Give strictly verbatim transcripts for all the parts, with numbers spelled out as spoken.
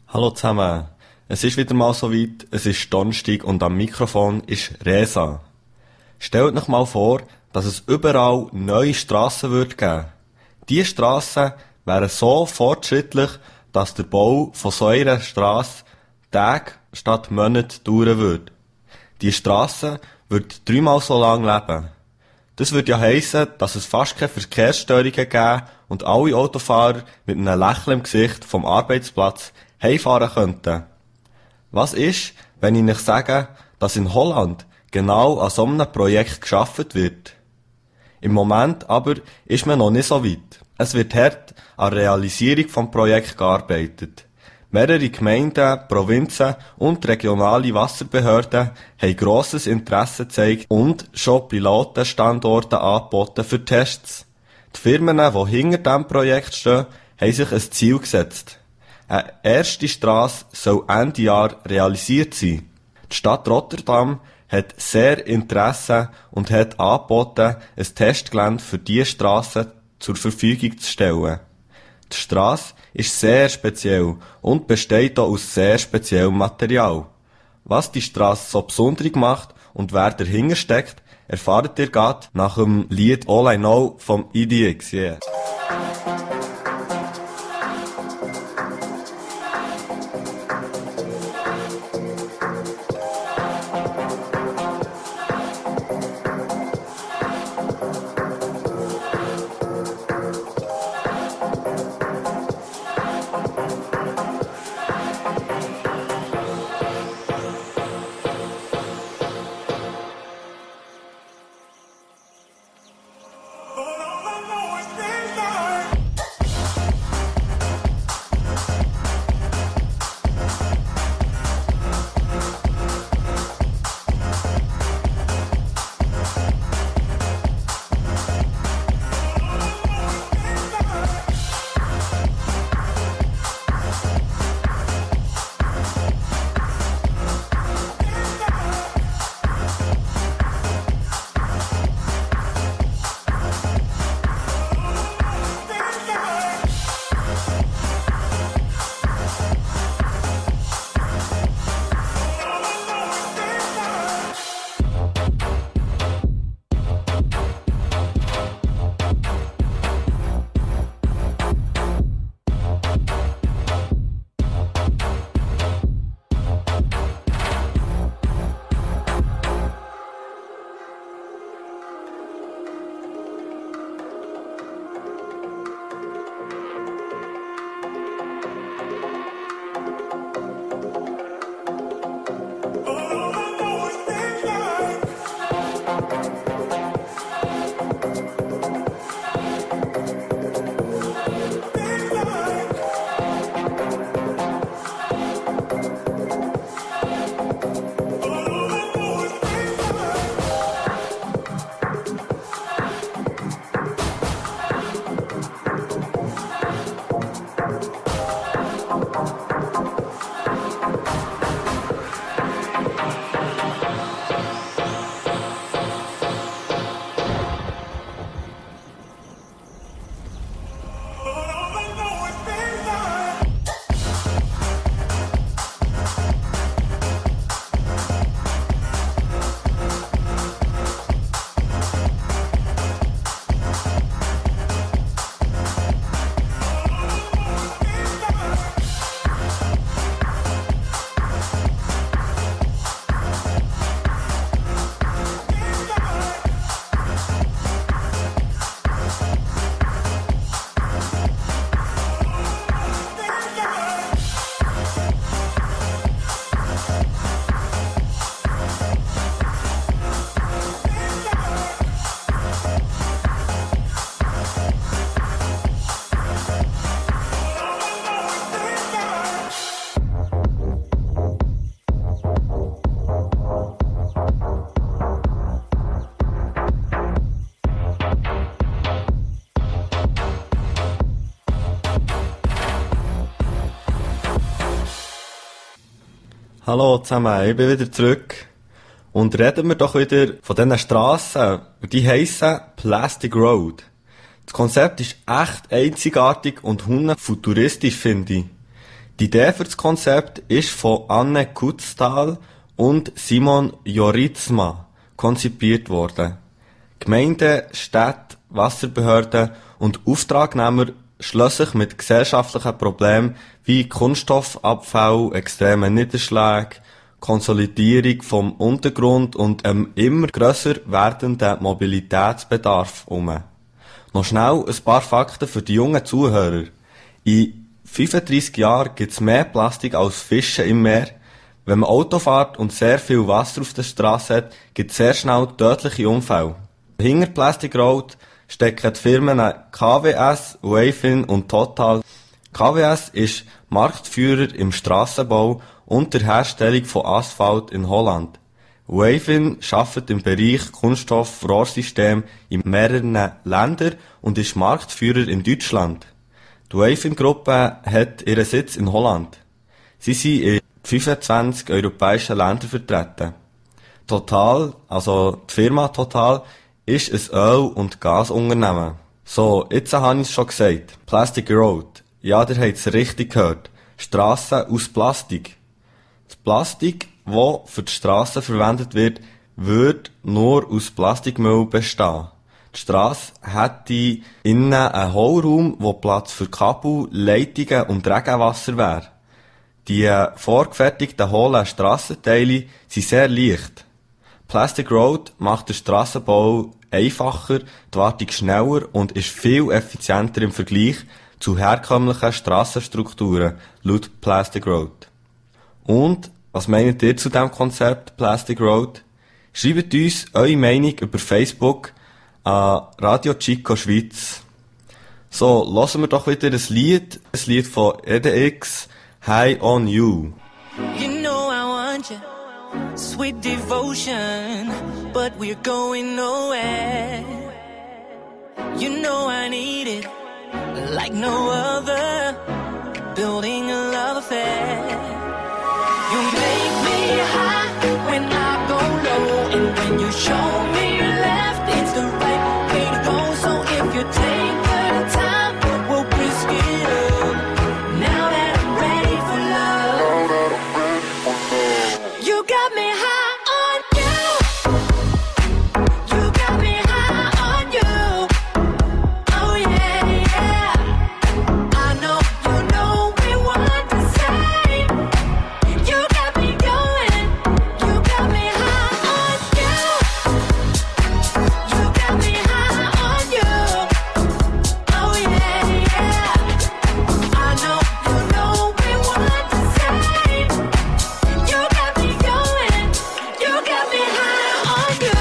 Hallo zusammen. Es ist wieder mal soweit, es ist Donnerstag und am Mikrofon ist Resa. Stellt euch mal vor, dass es überall neue Strassen würde geben. Diese Strassen wären so fortschrittlich, dass der Bau von so einer Strasse Tage statt Monate dauern würde. Die Strasse würde dreimal so lang leben. Das würde ja heissen, dass es fast keine Verkehrsstörungen gäbe und alle Autofahrer mit einem Lächeln im Gesicht vom Arbeitsplatz heimfahren könnten. Was ist, wenn ich euch sage, dass in Holland genau an so einem Projekt geschafft wird? Im Moment aber ist man noch nicht so weit. Es wird hart an der Realisierung des Projekts gearbeitet. Mehrere Gemeinden, Provinzen und regionale Wasserbehörden haben grosses Interesse gezeigt und schon Pilotenstandorte angeboten für Tests. Die Firmen, die hinter diesem Projekt stehen, haben sich ein Ziel gesetzt. Eine erste Strasse soll Ende Jahr realisiert sein. Die Stadt Rotterdam hat sehr Interesse und hat angeboten, ein Testgelände für diese Strasse zur Verfügung zu stellen. Die Strasse ist sehr speziell und besteht auch aus sehr speziellem Material. Was die Strasse so besonders macht und wer dahinter steckt, erfahrt ihr gerade nach dem Lied All I Know vom E D X. Yeah. Hallo zusammen, ich bin wieder zurück. Und reden wir doch wieder von diesen Strassen. Die heissen Plastic Road. Das Konzept ist echt einzigartig und hundert futuristisch, finde ich. Die Idee für das Konzept ist von Anne Kutztal und Simon Joritzma konzipiert worden. Gemeinden, Städte, Wasserbehörden und Auftragnehmer schliessen sich mit gesellschaftlichen Problemen wie Kunststoffabfall, extremen Niederschlägen, Konsolidierung vom Untergrund und einem immer grösser werdenden Mobilitätsbedarf um. Noch schnell ein paar Fakten für die jungen Zuhörer. In fünfunddreissig Jahren gibt es mehr Plastik als Fische im Meer. Wenn man Auto fährt und sehr viel Wasser auf der Straße hat, gibt es sehr schnell tödliche Unfälle. Hinter Plastic Road stecken die Firmen K W S, Wavin und Total. K W S ist Marktführer im Strassenbau und der Herstellung von Asphalt in Holland. Wavin arbeitet im Bereich Kunststoff-Rohrsystem in mehreren Ländern und ist Marktführer in Deutschland. Die Wavin-Gruppe hat ihren Sitz in Holland. Sie sind in fünfundzwanzig europäischen Ländern vertreten. Total, also die Firma Total, ist ein Öl- und Gasunternehmen. So, jetzt habe ich es schon gesagt. Plastic Road. Ja, ihr habt es richtig gehört. Strassen aus Plastik. Das Plastik, das für die Strassen verwendet wird, würde nur aus Plastikmüll bestehen. Die Strasse hätte innen einen Hohlraum, wo Platz für Kabel, Leitungen und Regenwasser wäre. Die vorgefertigten hohlen Strassenteile sind sehr leicht. Plastic Road macht den Strassenbau einfacher, die Wartung schneller und ist viel effizienter im Vergleich zu herkömmlichen Strassenstrukturen, laut Plastic Road. Und, was meint ihr zu diesem Konzept Plastic Road? Schreibt uns eure Meinung über Facebook an Radio Chico Schweiz. So, hören wir doch wieder ein Lied, ein Lied von E D X, High on You. You know I want you, sweet devotion, but we're going nowhere. You know I need it, like no other, building a love affair. You make me high when I go low, and when you show me your left, it's the right way to go. So if you take the time, we'll risk it up. Now that I'm ready for love, you got me high on you. You got me high on you. Oh yeah, yeah. I know you know we want the same. You got me going. You got me high on you. You got me high on you. Oh yeah, yeah. I know you know we want the same. You got me going. You got me high on you.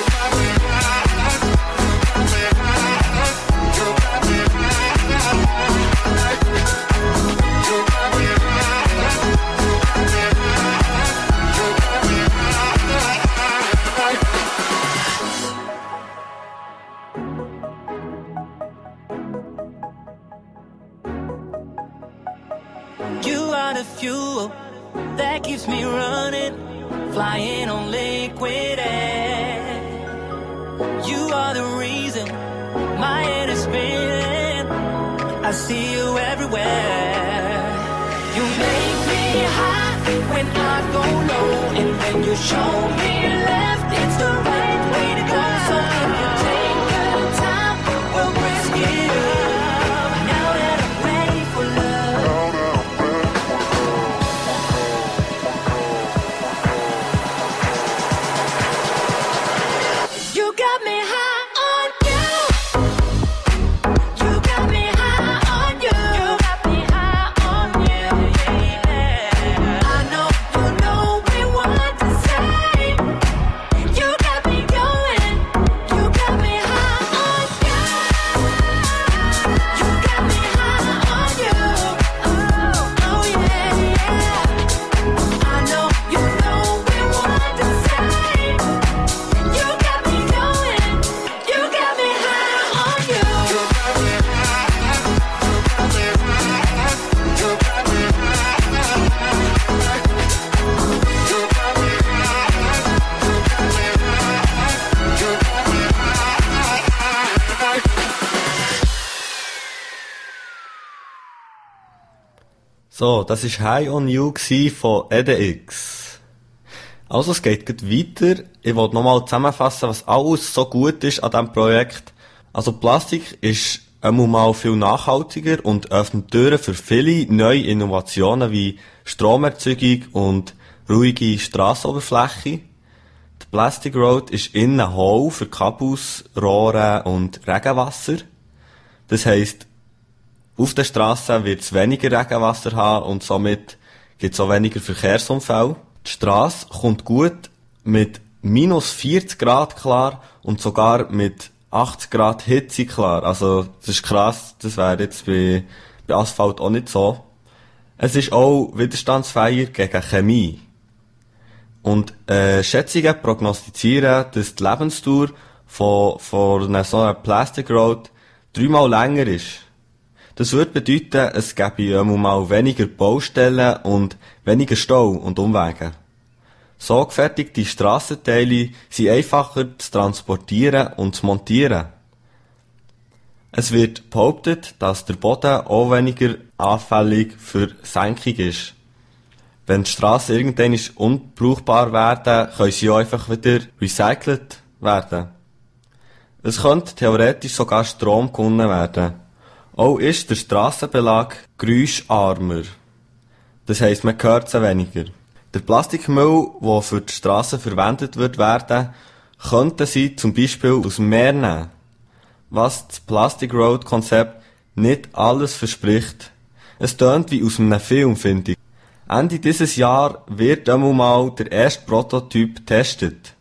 You are the fuel that keeps me running, flying on liquid air. You are the reason my head is spinning. I see you everywhere. You make me high when I go low, and when you show me your left, it's the right way to go. So if you take the time, we'll risk it up. Now that I'm ready for love. You got me high on you. You got me high on you. You got me high on you. Yeah. I know you know we want the same. So, das war High on You von E D X. Also, es geht gleich weiter. Ich wollte nochmal zusammenfassen, was alles so gut ist an diesem Projekt. Also, Plastik ist einmal mal viel nachhaltiger und öffnet Türen für viele neue Innovationen wie Stromerzeugung und ruhige Strassenoberfläche. Die Plastic Road ist innen hohl für Kabels, Rohre und Regenwasser. Das heisst, auf der Strasse wird es weniger Regenwasser haben und somit gibt es auch weniger Verkehrsunfälle. Die Strasse kommt gut mit minus vierzig Grad klar und sogar mit achtzig Grad Hitze klar. Also, das ist krass, das wäre jetzt bei, bei Asphalt auch nicht so. Es ist auch widerstandsfähig gegen Chemie. Und äh, Schätzungen prognostizieren, dass die Lebensdauer von, von einer so einer Plastic Road dreimal länger ist. Das würde bedeuten, es gäbe einmal mal weniger Baustellen und weniger Stau und Umwege. So gefertigte Strassenteile sind einfacher zu transportieren und zu montieren. Es wird behauptet, dass der Boden auch weniger anfällig für Senkung ist. Wenn die Strassen irgendwann unbrauchbar werden, können sie auch einfach wieder recycelt werden. Es könnte theoretisch sogar Strom gewonnen werden. Auch ist der Strassenbelag geräuscharmer. Das heisst, man hört sie weniger. Der Plastikmüll, der für die Strassen verwendet wird werden, könnte sie zum Beispiel aus dem Meer nehmen. Was das Plastic Road Konzept nicht alles verspricht. Es tönt wie aus einem Film, finde ich. Ende dieses Jahr wird einmal mal der erste Prototyp getestet.